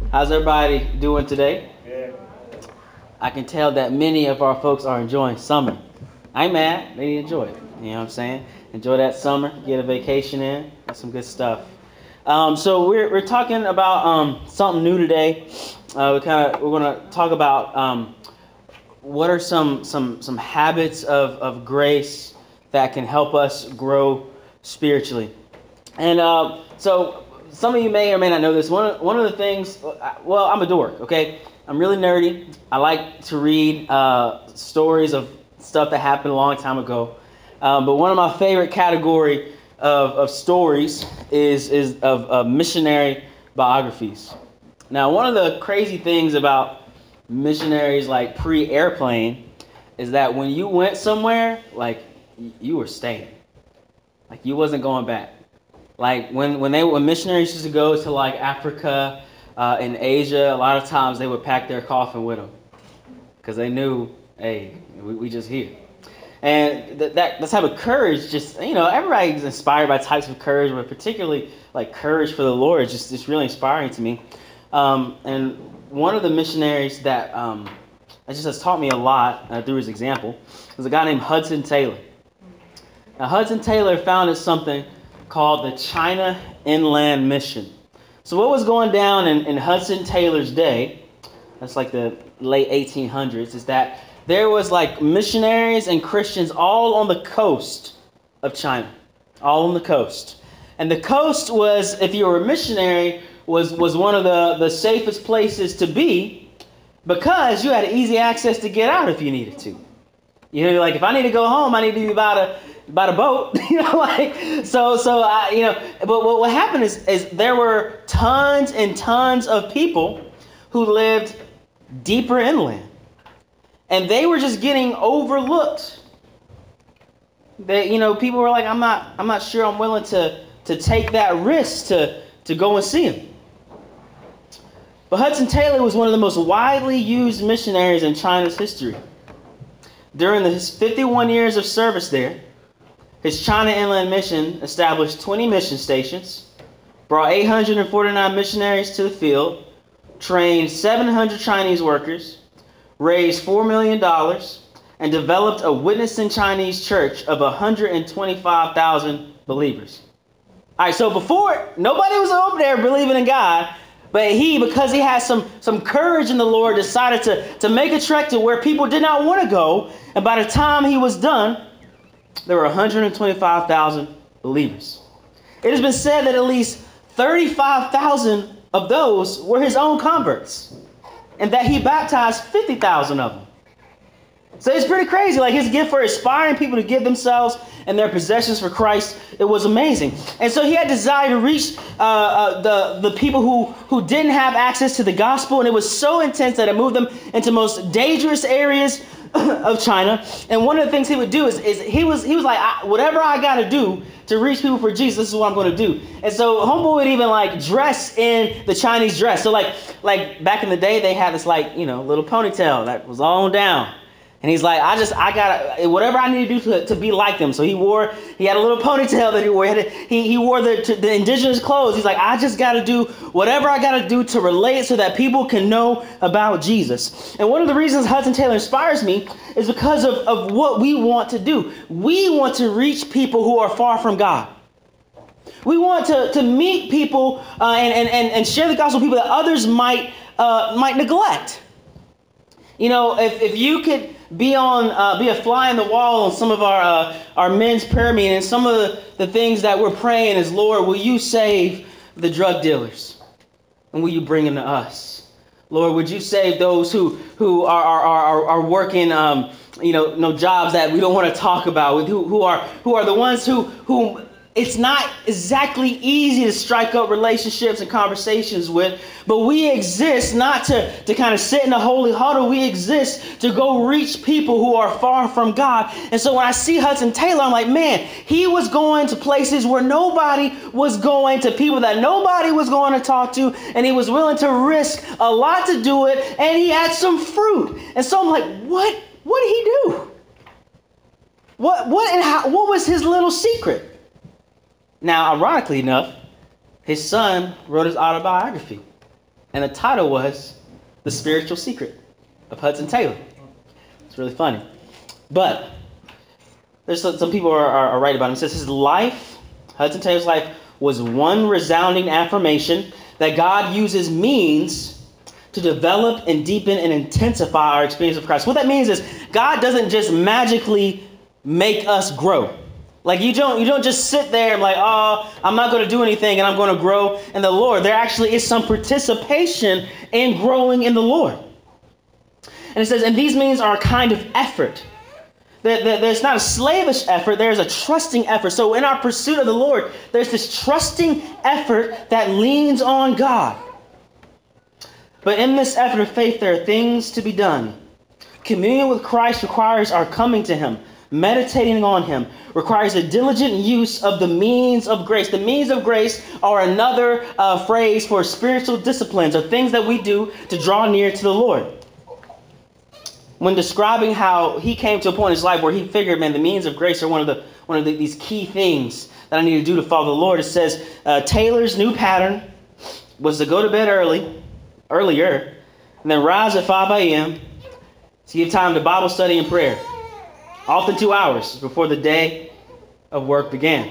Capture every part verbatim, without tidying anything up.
How's everybody doing today? Yeah. I can tell that many of our folks are enjoying summer. I ain't mad. They enjoy it. You know what I'm saying? Enjoy that summer. Get a vacation in. That's some good stuff. Um, so we're we're talking about um, something new today. Uh, we kind of we're going to talk about um, what are some some some habits of of grace that can help us grow spiritually. And uh, so some of you may or may not know this. One of, one of the things, well, I'm a dork, okay? I'm really nerdy. I like to read uh, stories of stuff that happened a long time ago. Um, but one of my favorite category of, of stories is, is of, of missionary biographies. Now, one of the crazy things about missionaries like pre-airplane is that when you went somewhere, like, you were staying. Like, you wasn't going back. Like when, when they when missionaries used to go to like Africa uh, and Asia, a lot of times they would pack their coffin with them because they knew, hey, we, we just here. And th- that that type of courage, just you know, everybody's inspired by types of courage, but particularly like courage for the Lord, is just it's really inspiring to me. Um, and one of the missionaries that um, that just has taught me a lot uh, through his example was a guy named Hudson Taylor. Now, Hudson Taylor founded something called the China Inland Mission. So what was going down in, in Hudson Taylor's day, that's like the late eighteen hundreds, is that there was like missionaries and Christians all on the coast of China, all on the coast. And the coast was, if you were a missionary, was, was one of the, the safest places to be because you had easy access to get out if you needed to. You know, like if I need to go home, I need to be about a about a boat. You know, like so so I you know. But what, what happened is is there were tons and tons of people who lived deeper inland, and they were just getting overlooked. They you know people were like, I'm not I'm not sure I'm willing to to take that risk to to go and see him. But Hudson Taylor was one of the most widely used missionaries in China's history. During his fifty-one years of service there, his China Inland Mission established twenty mission stations, brought eight hundred forty-nine missionaries to the field, trained seven hundred Chinese workers, raised four million dollars, and developed a witnessing Chinese church of one hundred twenty-five thousand believers. All right, so before, nobody was over there believing in God, but he, because he had some, some courage in the Lord, decided to, to make a trek to where people did not want to go. And by the time he was done, there were one hundred twenty-five thousand believers. It has been said that at least thirty-five thousand of those were his own converts, and that he baptized fifty thousand of them. So it's pretty crazy. Like his gift for inspiring people to give themselves and their possessions for Christ, it was amazing. And so he had desire to reach uh, uh, the, the people who, who didn't have access to the gospel. And it was so intense that it moved them into most dangerous areas of China. And one of the things he would do is, is he was he was like, I, whatever I got to do to reach people for Jesus, this is what I'm going to do. And so homeboy would even like dress in the Chinese dress. So like like back in the day, they had this like, you know, little ponytail that was all down. And he's like, I just, I got whatever I need to do to, to be like them. So he wore, he had a little ponytail that he wore. He, had, he, he wore the, the indigenous clothes. He's like, I just got to do whatever I got to do to relate so that people can know about Jesus. And one of the reasons Hudson Taylor inspires me is because of, of what we want to do. We want to reach people who are far from God. We want to, to meet people uh, and, and, and, and share the gospel with people that others might, uh, might neglect. You know, if, if you could be on, uh, be a fly in the wall on some of our uh, our men's prayer meetings, some of the, the things that we're praying is, Lord, will you save the drug dealers? And will you bring them to us? Lord, would you save those who who are are are, are working, um, you know, no jobs that we don't want to talk about, who who are who are the ones who who. It's not exactly easy to strike up relationships and conversations with, but we exist not to, to kind of sit in a holy huddle. We exist to go reach people who are far from God. And so when I see Hudson Taylor, I'm like, man, he was going to places where nobody was going, to people that nobody was going to talk to, and he was willing to risk a lot to do it, and he had some fruit. And so I'm like, what? What did he do? What? What? And how, what was his little secret? Now, ironically enough, his son wrote his autobiography. And the title was The Spiritual Secret of Hudson Taylor. It's really funny. But there's some, some people are, are, are right about him. It says his life, Hudson Taylor's life, was one resounding affirmation that God uses means to develop and deepen and intensify our experience of Christ. What that means is God doesn't just magically make us grow. Like you don't you don't just sit there and like, oh, I'm not going to do anything and I'm going to grow in the Lord. There actually is some participation in growing in the Lord. And it says, and these means are a kind of effort. There's not a slavish effort, there's a trusting effort. So in our pursuit of the Lord, there's this trusting effort that leans on God. But in this effort of faith, there are things to be done. Communion with Christ requires our coming to him, meditating on him, requires a diligent use of the means of grace. The means of grace are another uh, phrase for spiritual disciplines, or things that we do to draw near to the Lord. When describing how he came to a point in his life where he figured, man, the means of grace are one of the one of the, these key things that I need to do to follow the Lord. It says uh, Taylor's new pattern was to go to bed early, earlier, and then rise at five a.m. to give time to Bible study and prayer, often two hours before the day of work began.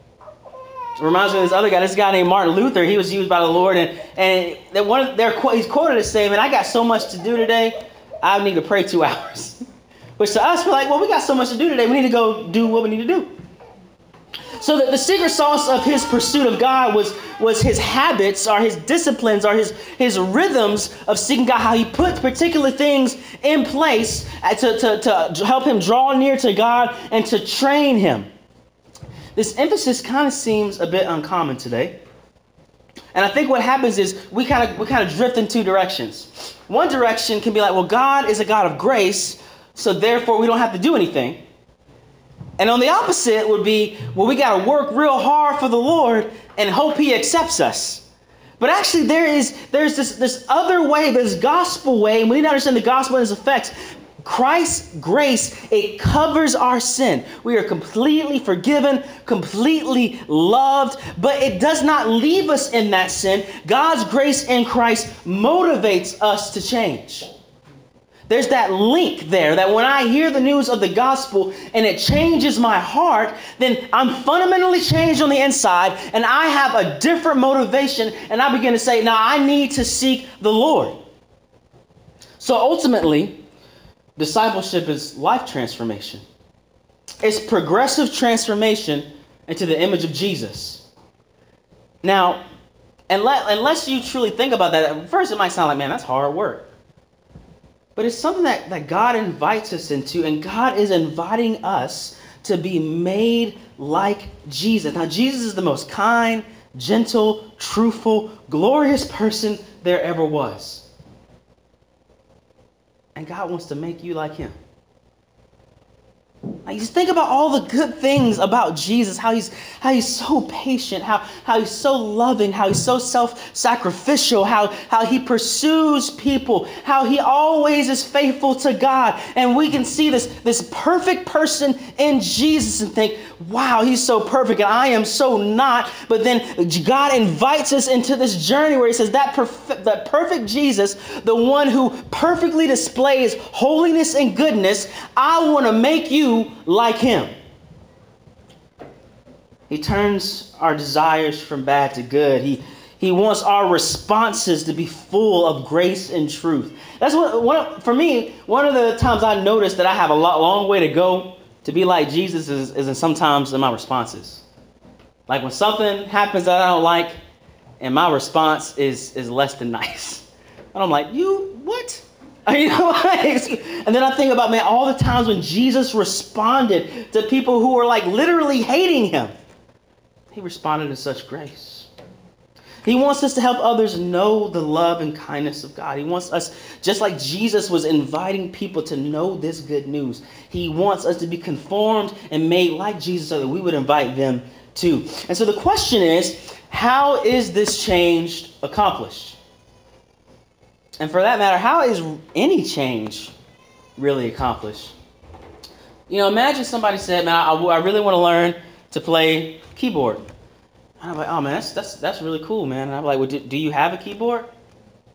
It reminds me of this other guy, this guy named Martin Luther. He was used by the Lord, and and that one of their he's quoted as saying, "Man, I got so much to do today. I need to pray two hours." Which to us, we're like, well, we got so much to do today. We need to go do what we need to do. So that the secret sauce of his pursuit of God was, was his habits, or his disciplines, or his, his rhythms of seeking God, how he put particular things in place to, to, to help him draw near to God and to train him. This emphasis kind of seems a bit uncommon today. And I think what happens is we kind of we kind of drift in two directions. One direction can be like, well, God is a God of grace, so therefore we don't have to do anything. And on the opposite would be, well, we got to work real hard for the Lord and hope he accepts us. But actually there is there's this, this other way, this gospel way, and we need to understand the gospel and its effects. Christ's grace, it covers our sin. We are completely forgiven, completely loved, but it does not leave us in that sin. God's grace in Christ motivates us to change. There's that link there that when I hear the news of the gospel and it changes my heart, then I'm fundamentally changed on the inside and I have a different motivation, and I begin to say, now I need to seek the Lord. So ultimately, discipleship is life transformation. It's progressive transformation into the image of Jesus. Now, unless you truly think about that, at first it might sound like, man, that's hard work. But it's something that, that God invites us into, and God is inviting us to be made like Jesus. Now, Jesus is the most kind, gentle, truthful, glorious person there ever was. And God wants to make you like him. Like, just think about all the good things about Jesus, how he's how he's so patient, how, how he's so loving, how he's so self-sacrificial, how, how he pursues people, how he always is faithful to God. And we can see this, this perfect person in Jesus and think, wow, he's so perfect and I am so not. But then God invites us into this journey where he says that, perf- that perfect Jesus, the one who perfectly displays holiness and goodness, I want to make you like him. He turns our desires from bad to good. He he wants our responses to be full of grace and truth. That's what one for me. One of the times I noticed that I have a lot, long way to go to be like Jesus is, is in sometimes in my responses. Like when something happens that I don't like, and my response is is less than nice, and I'm like, you what? You know, and then I think about, man, all the times when Jesus responded to people who were like literally hating him. He responded in such grace. He wants us to help others know the love and kindness of God. He wants us, just like Jesus was inviting people to know this good news, he wants us to be conformed and made like Jesus so that we would invite them too. And so the question is, how is this change accomplished? And for that matter, how is any change really accomplished? You know, imagine somebody said, man, I, I really want to learn to play keyboard. And I'm like, oh, man, that's that's that's really cool, man. And I'm like, well, do, do you have a keyboard?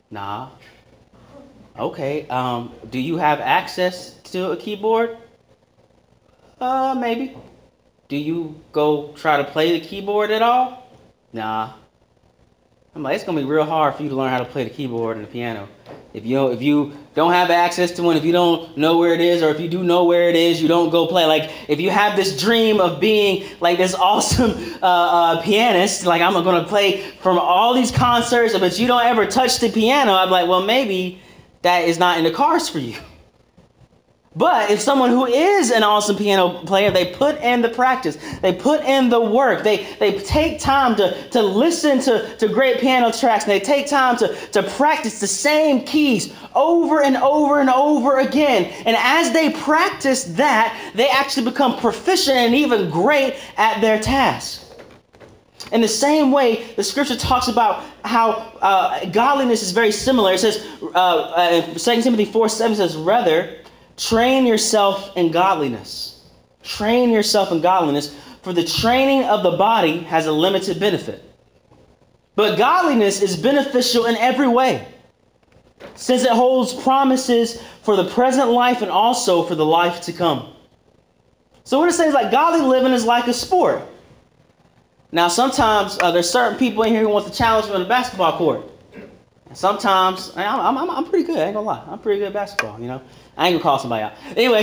Nah. Okay. Um, do you have access to a keyboard? Uh, maybe. Do you go try to play the keyboard at all? Nah. I'm like, it's gonna be real hard for you to learn how to play the keyboard and the piano. If you don't, if you don't have access to one, if you don't know where it is, or if you do know where it is, you don't go play. Like, if you have this dream of being like this awesome uh, uh, pianist, like I'm gonna play from all these concerts, but you don't ever touch the piano, I'm like, well, maybe that is not in the cards for you. But if someone who is an awesome piano player, they put in the practice, they put in the work, they they take time to, to listen to, to great piano tracks, and they take time to, to practice the same keys over and over and over again. And as they practice that, they actually become proficient and even great at their task. In the same way, the scripture talks about how uh, godliness is very similar. It says, uh, uh, Second Timothy four seven says, rather, train yourself in godliness. Train yourself in godliness, for the training of the body has a limited benefit. But godliness is beneficial in every way, since it holds promises for the present life and also for the life to come. So what it says, like, godly living is like a sport. Now, sometimes uh, there's certain people in here who want to challenge me on the basketball court. And sometimes, I'm, I'm, I'm pretty good, I ain't gonna lie. I'm pretty good at basketball, you know. I ain't gonna call somebody out. Anyway,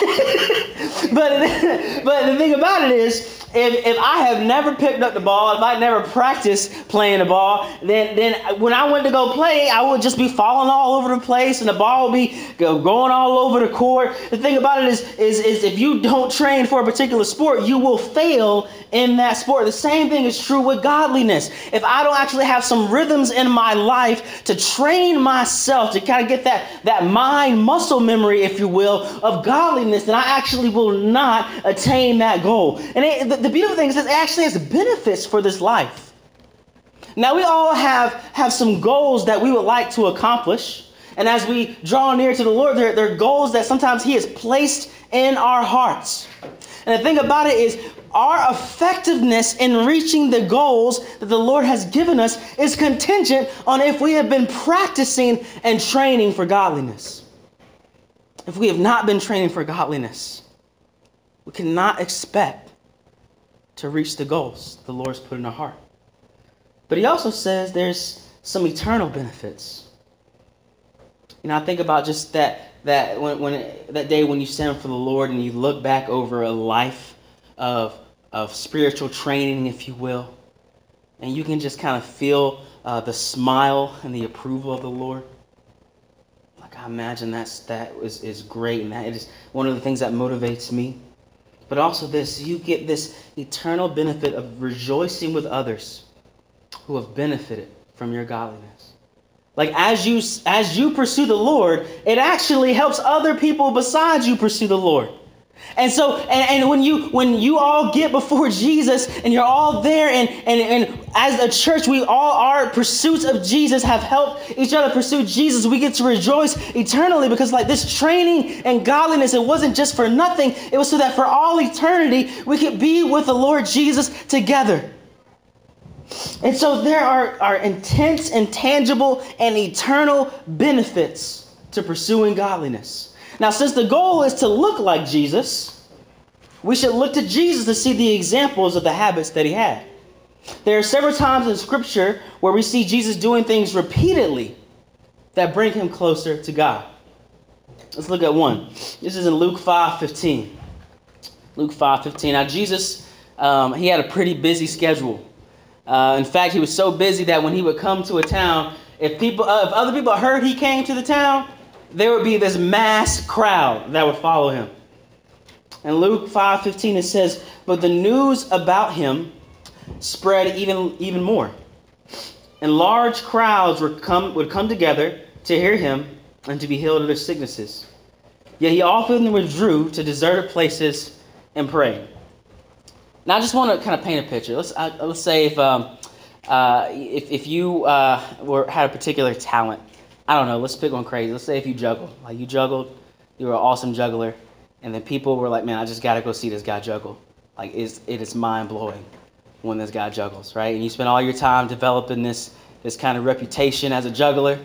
but, but the thing about it is, if, if I have never picked up the ball, if I never practiced playing the ball, then, then when I went to go play, I would just be falling all over the place, and the ball would be going all over the court. The thing about it is, is, is if you don't train for a particular sport, you will fail in that sport. The same thing is true with godliness. If I don't actually have some rhythms in my life to train myself, to kind of get that, that mind muscle memory, if you will, of godliness, then I actually will not attain that goal. And it, the, the beautiful thing is that it actually has benefits for this life. Now, we all have, have some goals that we would like to accomplish. And as we draw near to the Lord, there, there are goals that sometimes He has placed in our hearts. And the thing about it is, our effectiveness in reaching the goals that the Lord has given us is contingent on if we have been practicing and training for godliness. If we have not been training for godliness, we cannot expect to reach the goals the Lord's put in our heart. But He also says there's some eternal benefits. You know, I think about just that that when, when that day when you stand for the Lord and you look back over a life of of spiritual training, if you will, and you can just kind of feel uh, the smile and the approval of the Lord. Like, I imagine that's that is, is great, and that is one of the things that motivates me. But also this, you get this eternal benefit of rejoicing with others who have benefited from your godliness. Like, as you as you pursue the Lord, it actually helps other people besides you pursue the Lord. And so, and, and when you when you all get before Jesus and you're all there, and, and, and as a church, we all, our pursuits of Jesus have helped each other pursue Jesus. We get to rejoice eternally because, like, this training and godliness, it wasn't just for nothing. It was so that for all eternity, we could be with the Lord Jesus together. And so there are, are intense, intangible, and eternal benefits to pursuing godliness. Now, since the goal is to look like Jesus, we should look to Jesus to see the examples of the habits that He had. There are several times in Scripture where we see Jesus doing things repeatedly that bring Him closer to God. Let's look at one. This is in Luke five fifteen. Luke five fifteen. Now, Jesus, um, He had a pretty busy schedule. Uh, in fact, He was so busy that when He would come to a town, if people, uh, if other people heard He came to the town, there would be this mass crowd that would follow Him. In Luke five fifteen, it says, but the news about Him spread even, even more. And large crowds would come, would come together to hear Him and to be healed of their sicknesses. Yet He often withdrew to deserted places and prayed. Now, I just want to kind of paint a picture. Let's uh, let's say if um uh if if you uh were had a particular talent. I don't know. Let's pick one crazy. Let's say if you juggled, like you juggled, you were an awesome juggler, and then people were like, "Man, I just got to go see this guy juggle." Like, it's, it is mind blowing when this guy juggles, right? And you spend all your time developing this this kind of reputation as a juggler,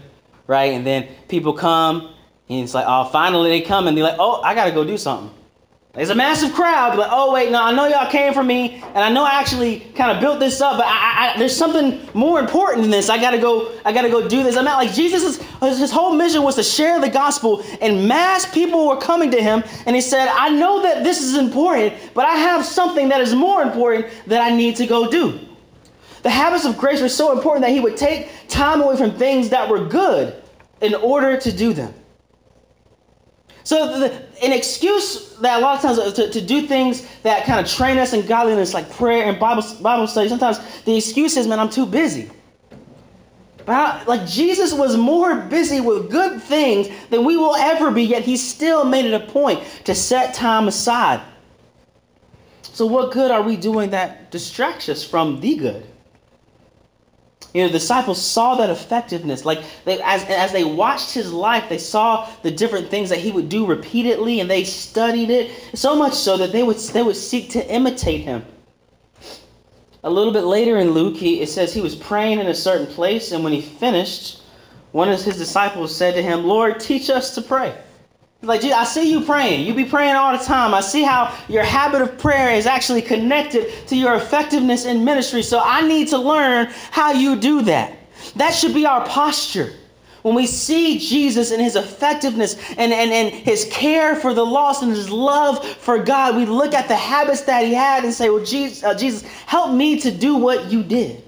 right? And then people come, and it's like, oh, finally they come, and they're like, oh, I got to go do something. There's a massive crowd, but oh wait, no, I know y'all came for me, and I know I actually kind of built this up, but I, I, there's something more important than this. I gotta go, I gotta go do this. I'm not like Jesus. His whole mission was to share the gospel, and mass people were coming to him, and he said, I know that this is important, but I have something that is more important that I need to go do. The habits of grace were so important that he would take time away from things that were good in order to do them. So the, an excuse that a lot of times to, to do things that kind of train us in godliness, like prayer and Bible Bible study, sometimes the excuse is, man, I'm too busy. But I, like Jesus was more busy with good things than we will ever be, yet he still made it a point to set time aside. So what good are we doing that distracts us from the good? You know, the disciples saw that effectiveness. Like they, as, as they watched his life, they saw the different things that he would do repeatedly, and they studied it so much so that they would they would seek to imitate him. A little bit later in Luke, he, it says he was praying in a certain place, and when he finished, one of his disciples said to him, Lord, teach us to pray. Like, I see you praying. You be praying all the time. I see how your habit of prayer is actually connected to your effectiveness in ministry. So I need to learn how you do that. That should be our posture. When we see Jesus and his effectiveness and, and, and his care for the lost and his love for God, we look at the habits that he had and say, well, Jesus, uh, Jesus, help me to do what you did.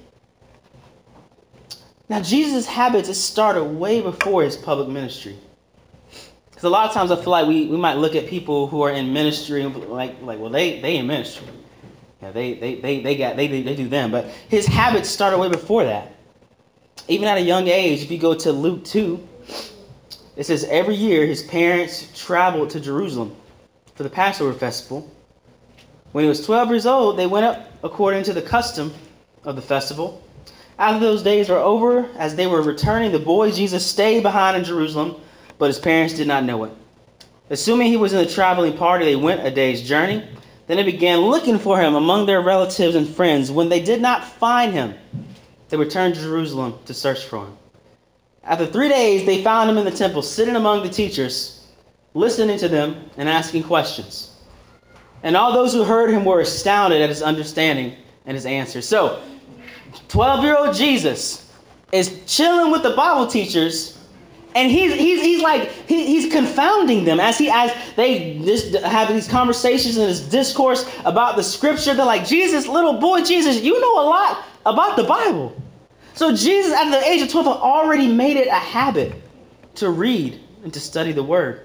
Now, Jesus' habits started way before his public ministry. Because a lot of times I feel like we, we might look at people who are in ministry and like, like well, they they in ministry. Yeah, they they they they got they they do them. But his habits started way before that. Even at a young age, if you go to Luke two, it says every year his parents traveled to Jerusalem for the Passover festival. When he was twelve years old, they went up according to the custom of the festival. After those days were over, as they were returning, the boy Jesus stayed behind in Jerusalem, but his parents did not know it. Assuming he was in the traveling party, they went a day's journey. Then they began looking for him among their relatives and friends. When they did not find him, they returned to Jerusalem to search for him. After three days, they found him in the temple, sitting among the teachers, listening to them and asking questions. And all those who heard him were astounded at his understanding and his answers. So, twelve-year-old Jesus is chilling with the Bible teachers. And he's he's he's like he, he's confounding them as he as they just have these conversations and this discourse about the scripture. They're like, Jesus, little boy, Jesus, you know a lot about the Bible. So Jesus, at the age of twelve, already made it a habit to read and to study the Word.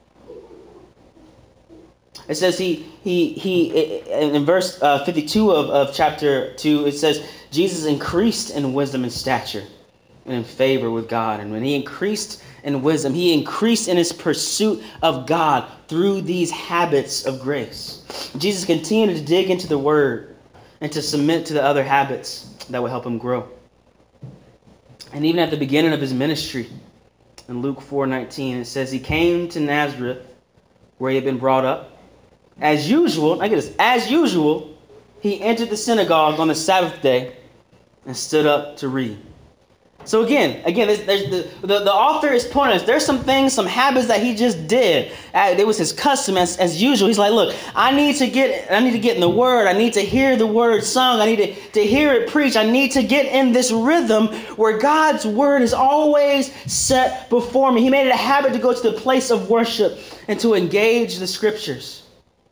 It says he he he in verse uh, fifty-two of, of chapter two. It says Jesus increased in wisdom and stature and in favor with God. And when he increased in wisdom, he increased in his pursuit of God through these habits of grace. Jesus continued to dig into the Word and to submit to the other habits that would help him grow. And even at the beginning of his ministry, in Luke four nineteen, it says he came to Nazareth, where he had been brought up. As usual, I get this, as usual, he entered the synagogue on the Sabbath day and stood up to read. So again, again, there's, there's the, the, the author is pointing us, there's some things, some habits that he just did. Uh, it was his custom as, as usual. He's like, look, I need to get I need to get in the Word. I need to hear the Word sung. I need to, to hear it preached. I need to get in this rhythm where God's Word is always set before me. He made it a habit to go to the place of worship and to engage the Scriptures.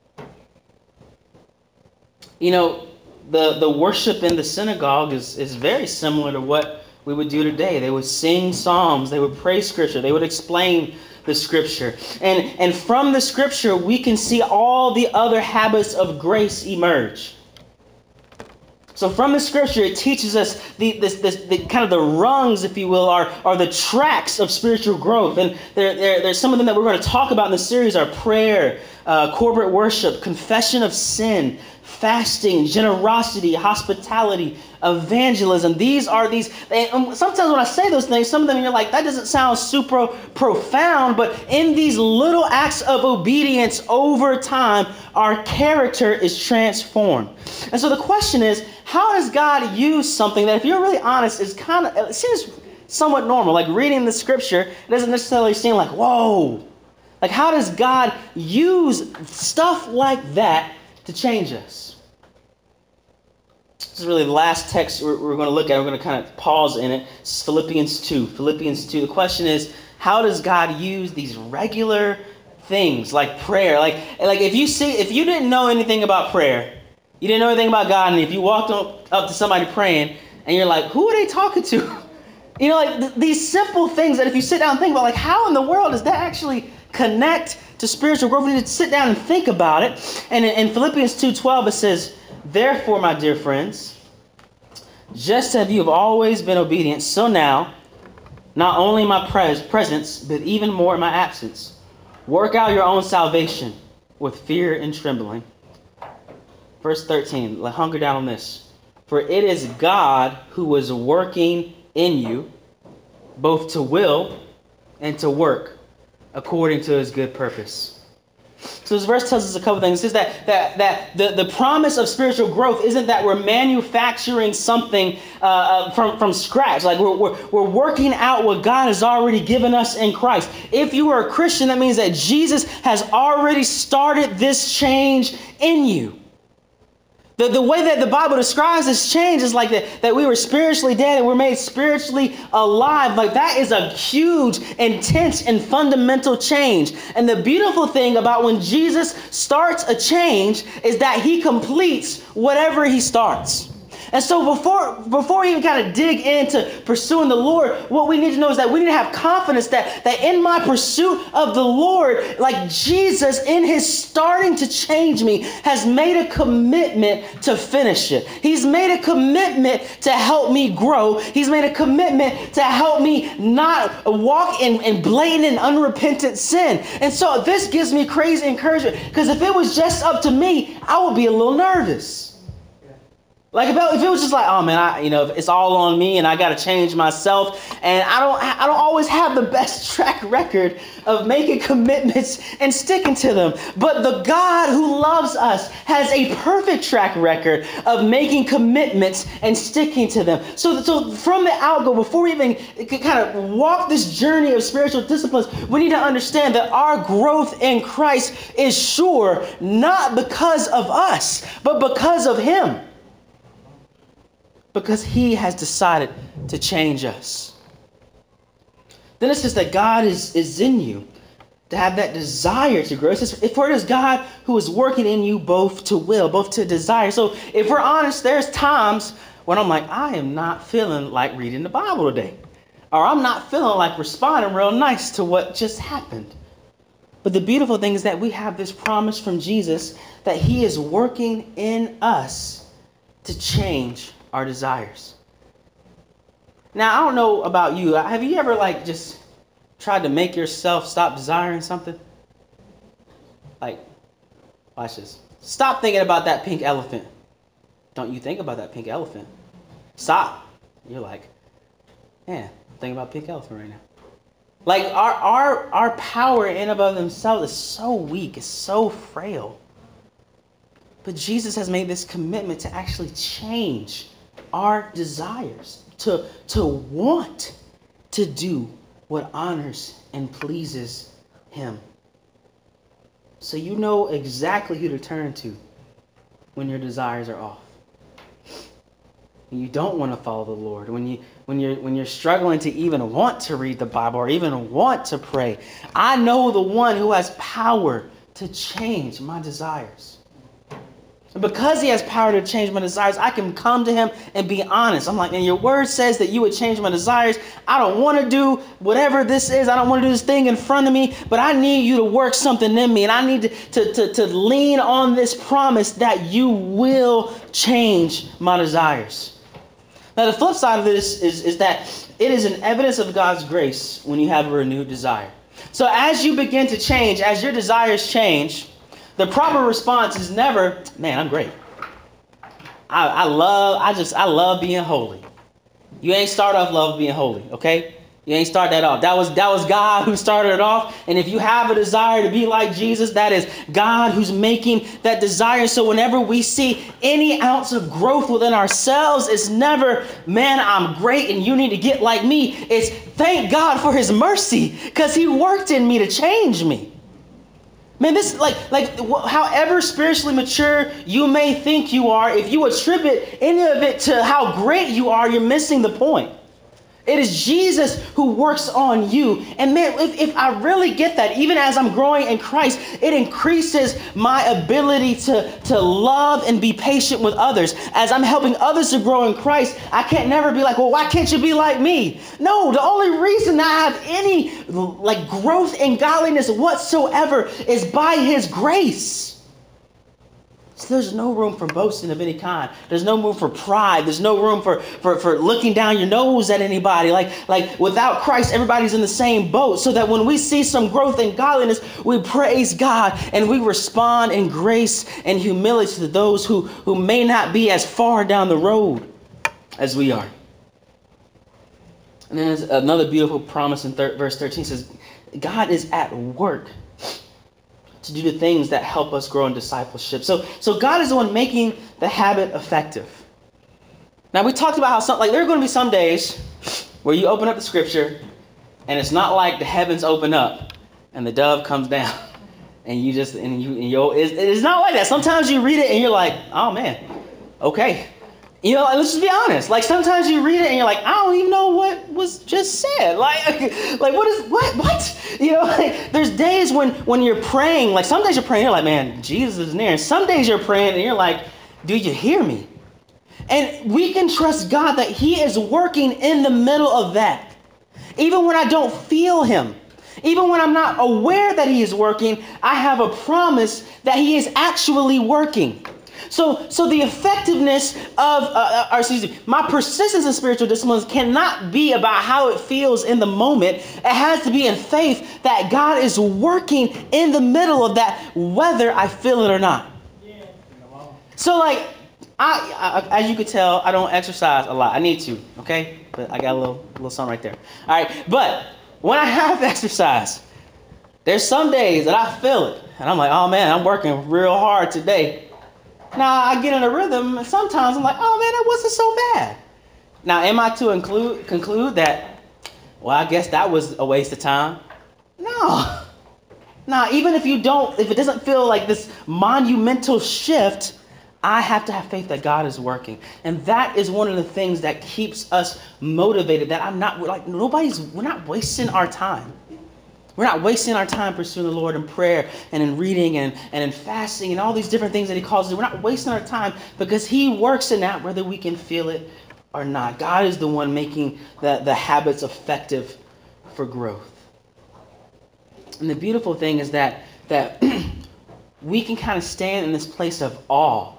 You know, the, the worship in the synagogue is, is very similar to what we would do today. They would sing psalms. They would pray scripture. They would explain the scripture. And, and from the scripture, we can see all the other habits of grace emerge. So from the scripture, it teaches us the, this, this, the kind of the rungs, if you will, are, are the tracks of spiritual growth. And there, there, there's some of them that we're going to talk about in the series are prayer, uh, corporate worship, confession of sin, fasting, generosity, hospitality, evangelism. These are these, and sometimes when I say those things, some of them you're like, that doesn't sound super profound, but in these little acts of obedience over time, our character is transformed. And so the question is, how does God use something that, if you're really honest, is kind of, it seems, somewhat normal. Like reading the scripture, it doesn't necessarily seem like, whoa. Like how does God use stuff like that to change us? This is really the last text we're, we're going to look at. We're going to kind of pause in it. It's Philippians two. Philippians two. The question is, how does God use these regular things like prayer? Like, like if you see, if you didn't know anything about prayer, you didn't know anything about God, and if you walked up, up to somebody praying, and you're like, who are they talking to? You know, like th- these simple things that if you sit down and think about, like how in the world does that actually connect to spiritual growth? We need to sit down and think about it. And in, in Philippians two twelve, it says, therefore, my dear friends, just as you have always been obedient, so now, not only in my pres- presence, but even more in my absence, work out your own salvation with fear and trembling. Verse thirteen, let hunger down on this. For it is God who is working in you, both to will and to work according to his good purpose. So this verse tells us a couple things. It says that, that, that the, the promise of spiritual growth isn't that we're manufacturing something uh, from, from scratch. Like we're, we're, we're working out what God has already given us in Christ. If you are a Christian, that means that Jesus has already started this change in you. The, the way that the Bible describes this change is like that, that we were spiritually dead and we're made spiritually alive. Like that is a huge, intense, and fundamental change. And the beautiful thing about when Jesus starts a change is that he completes whatever he starts. And so before, before we even kind of dig into pursuing the Lord, what we need to know is that we need to have confidence that, that in my pursuit of the Lord, like Jesus in his starting to change me, has made a commitment to finish it. He's made a commitment to help me grow. He's made a commitment to help me not walk in, in blatant and unrepentant sin. And so this gives me crazy encouragement, because if it was just up to me, I would be a little nervous. Like if it, if it was just like, oh man, I, you know, it's all on me and I got to change myself, and I don't, I don't always have the best track record of making commitments and sticking to them. But the God who loves us has a perfect track record of making commitments and sticking to them. So, so from the outgo, before we even kind of walk this journey of spiritual disciplines, we need to understand that our growth in Christ is sure, not because of us, but because of him. Because he has decided to change us. Then it says that God is, is in you, to have that desire to grow. It says, for it is God who is working in you both to will, both to desire. So if we're honest, there's times when I'm like, I am not feeling like reading the Bible today. Or I'm not feeling like responding real nice to what just happened. But the beautiful thing is that we have this promise from Jesus that he is working in us to change our desires. Now, I don't know about you. Have you ever like just tried to make yourself stop desiring something? Like, watch this. Stop thinking about that pink elephant. Don't you think about that pink elephant. Stop. You're like, man, I'm thinking about pink elephant right now. Like our our our power in and of themselves is so weak. It's so frail. But Jesus has made this commitment to actually change our desires, to, to want to do what honors and pleases him. So you know exactly who to turn to when your desires are off. When you don't want to follow the Lord, when you when you're when you're struggling to even want to read the Bible or even want to pray. I know the one who has power to change my desires. And because he has power to change my desires, I can come to him and be honest. I'm like, and your word says that you would change my desires. I don't want to do whatever this is. I don't want to do this thing in front of me, but I need you to work something in me. And I need to, to, to, to lean on this promise that you will change my desires. Now, the flip side of this is, is that it is an evidence of God's grace when you have a renewed desire. So as you begin to change, as your desires change, the proper response is never, man, I'm great. I, I love, I just, I love being holy. You ain't start off love being holy, okay? You ain't start that off. That was that was God who started it off. And if you have a desire to be like Jesus, that is God who's making that desire. So whenever we see any ounce of growth within ourselves, it's never, man, I'm great and you need to get like me. It's thank God for his mercy because he worked in me to change me. Man, this like like however spiritually mature you may think you are, if you attribute any of it to how great you are, you're missing the point. It is Jesus who works on you. And man, if, if I really get that, even as I'm growing in Christ, it increases my ability to, to love and be patient with others. As I'm helping others to grow in Christ, I can't never be like, well, why can't you be like me? No, the only reason I have any like growth in godliness whatsoever is by his grace. So there's no room for boasting of any kind. There's no room for pride. There's no room for, for, for looking down your nose at anybody. Like, like without Christ, everybody's in the same boat. So that when we see some growth in godliness, we praise God and we respond in grace and humility to those who, who may not be as far down the road as we are. And then there's another beautiful promise in thir- verse thirteen says, God is at work to do the things that help us grow in discipleship. So, so God is the one making the habit effective. Now, we talked about how some, like there are going to be some days where you open up the scripture and it's not like the heavens open up and the dove comes down and you just, and you, and you it's, it's not like that. Sometimes you read it and you're like, oh man, okay. You know, let's just be honest. Like sometimes you read it and you're like, I don't even know what was just said. Like, like what is what what? You know, like, there's days when when you're praying. Like some days you're praying, you're like, man, Jesus is near. And some days you're praying and you're like, do you hear me? And we can trust God that He is working in the middle of that, even when I don't feel Him. Even when I'm not aware that He is working, I have a promise that He is actually working. So, so the effectiveness of, uh, or excuse me, my persistence in spiritual disciplines cannot be about how it feels in the moment. It has to be in faith that God is working in the middle of that, whether I feel it or not. Yeah. So, like, I, I, as you could tell, I don't exercise a lot. I need to, okay? But I got a little, little something right there. All right, but when I have exercise, there's some days that I feel it, and I'm like, oh man, I'm working real hard today. Now, I get in a rhythm, and sometimes I'm like, oh, man, that wasn't so bad. Now, am I to include, conclude that, well, I guess that was a waste of time? No. Now, even if you don't, if it doesn't feel like this monumental shift, I have to have faith that God is working. And that is one of the things that keeps us motivated, that I'm not, like, nobody's, we're not wasting our time. We're not wasting our time pursuing the Lord in prayer and in reading and, and in fasting and all these different things that He calls us. We're not wasting our time because He works in that whether we can feel it or not. God is the one making the, the habits effective for growth. And the beautiful thing is that, that we can kind of stand in this place of awe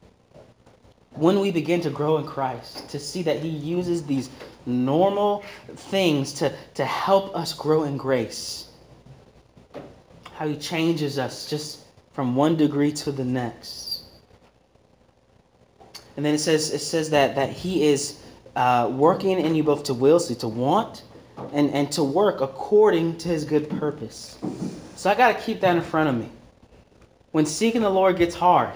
when we begin to grow in Christ, to see that He uses these normal things to, to help us grow in grace. How He changes us just from one degree to the next. And then it says it says that, that He is uh, working in you both to will, so to want, and, and to work according to His good purpose. So I got to keep that in front of me. When seeking the Lord gets hard,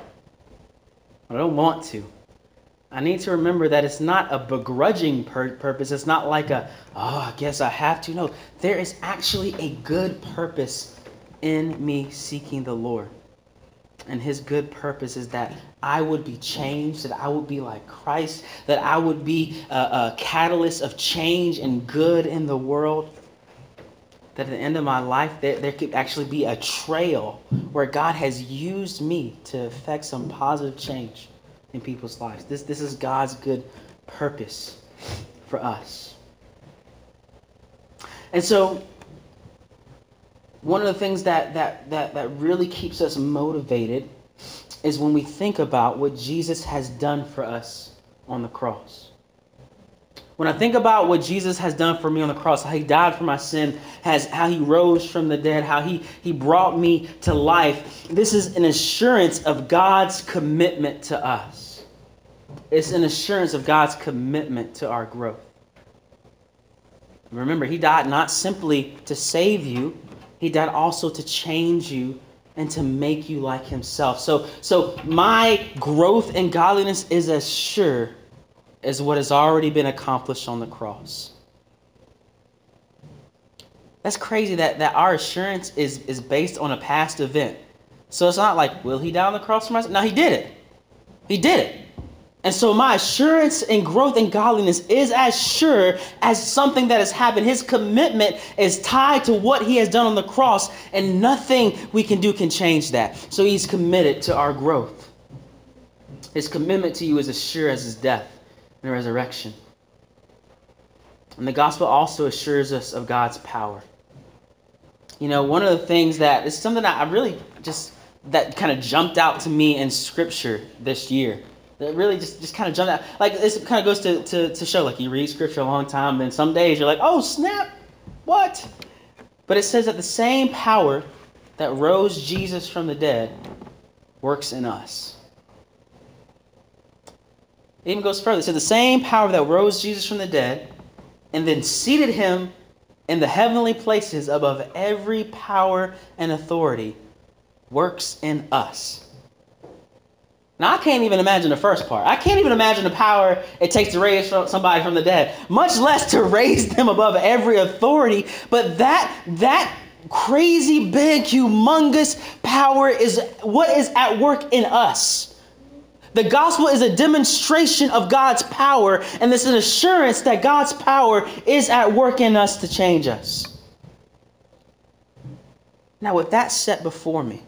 I don't want to. I need to remember that it's not a begrudging pur- purpose. It's not like a, oh, I guess I have to. No, there is actually a good purpose in me seeking the Lord. And His good purpose is that I would be changed, that I would be like Christ, that I would be a, a catalyst of change and good in the world. That at the end of my life, there, there could actually be a trail where God has used me to effect some positive change in people's lives. This, this is God's good purpose for us. And so, one of the things that, that, that, that really keeps us motivated is when we think about what Jesus has done for us on the cross. When I think about what Jesus has done for me on the cross, how He died for my sin, has how He rose from the dead, how he, he brought me to life, this is an assurance of God's commitment to us. It's an assurance of God's commitment to our growth. Remember, he died not simply to save you, he died also to change you and to make you like himself. So, so my growth in godliness is as sure as what has already been accomplished on the cross. That's crazy that, that our assurance is, is based on a past event. So it's not like, will he die on the cross for my sin? No, he did it. He did it. And so my assurance and growth in godliness is as sure as something that has happened. His commitment is tied to what he has done on the cross, and nothing we can do can change that. So he's committed to our growth. His commitment to you is as sure as his death and resurrection. And the gospel also assures us of God's power. You know, one of the things that is something that I really just, that kind of jumped out to me in scripture this year. That really just, just kind of jumped out. Like, this kind of goes to, to, to show, like, you read scripture a long time, and some days you're like, oh, snap, what? But it says that the same power that rose Jesus from the dead works in us. It even goes further. It says the same power that rose Jesus from the dead and then seated him in the heavenly places above every power and authority works in us. Now, I can't even imagine the first part. I can't even imagine the power it takes to raise somebody from the dead, much less to raise them above every authority. But that, that crazy, big, humongous power is what is at work in us. The gospel is a demonstration of God's power, and it's an assurance that God's power is at work in us to change us. Now, with that set before me,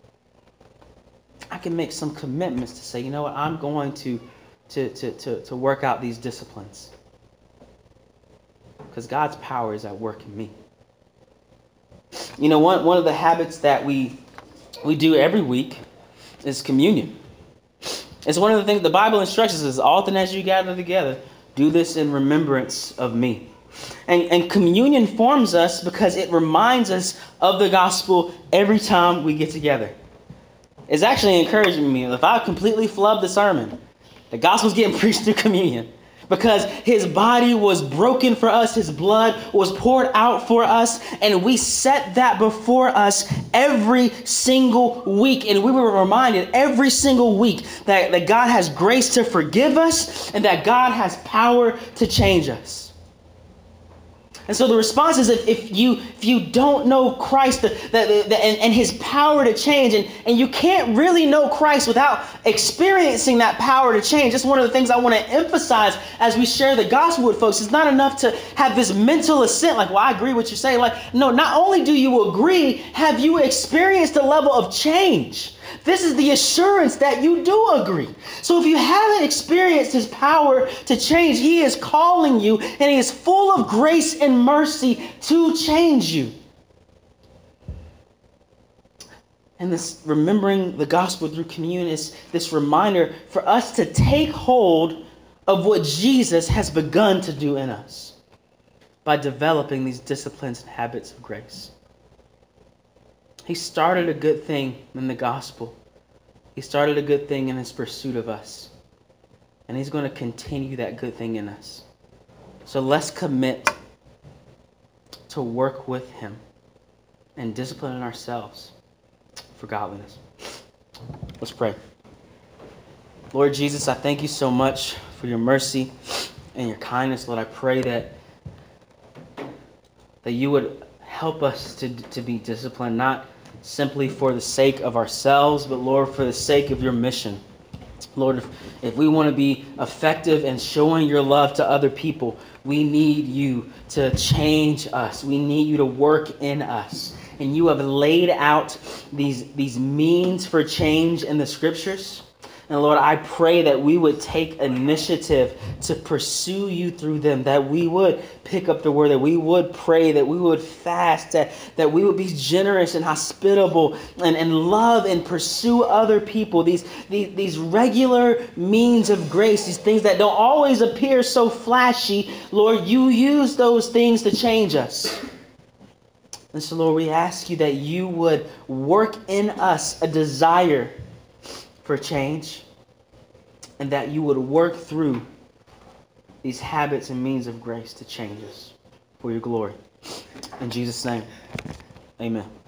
I can make some commitments to say, you know what, I'm going to, to, to, to, to work out these disciplines. Because God's power is at work in me. You know, one, one of the habits that we we do every week is communion. It's one of the things the Bible instructs us, as often as you gather together, do this in remembrance of me. And, and communion forms us because it reminds us of the gospel every time we get together. It's actually encouraging me. If I completely flub the sermon, the gospel's getting preached through communion. Because his body was broken for us, his blood was poured out for us, and we set that before us every single week. And we were reminded every single week that, that God has grace to forgive us and that God has power to change us. And so the response is, if, if you if you don't know Christ the, the, the, and, and his power to change, and, and you can't really know Christ without experiencing that power to change. That's one of the things I want to emphasize as we share the gospel with folks. It's not enough to have this mental assent, like, well, I agree with what you're saying. Like, no, not only do you agree, have you experienced a level of change? This is the assurance that you do agree. So if you haven't experienced his power to change, he is calling you, and he is full of grace and mercy to change you. And this remembering the gospel through communion is this reminder for us to take hold of what Jesus has begun to do in us by developing these disciplines and habits of grace. He started a good thing in the gospel. He started a good thing in his pursuit of us. And he's going to continue that good thing in us. So let's commit to work with him and discipline ourselves for godliness. Let's pray. Lord Jesus, I thank you so much for your mercy and your kindness. Lord, I pray that, that you would help us to, to be disciplined, not simply for the sake of ourselves, but Lord, for the sake of your mission. Lord, if, if we want to be effective in showing your love to other people, we need you to change us. We need you to work in us. And you have laid out these, these means for change in the scriptures. And Lord, I pray that we would take initiative to pursue you through them, that we would pick up the word, that we would pray, that we would fast, that, that we would be generous and hospitable and, and love and pursue other people. These, these, these regular means of grace, these things that don't always appear so flashy, Lord, you use those things to change us. And so, Lord, we ask you that you would work in us a desire for change, and that you would work through these habits and means of grace to change us. for your glory. In Jesus' name, amen.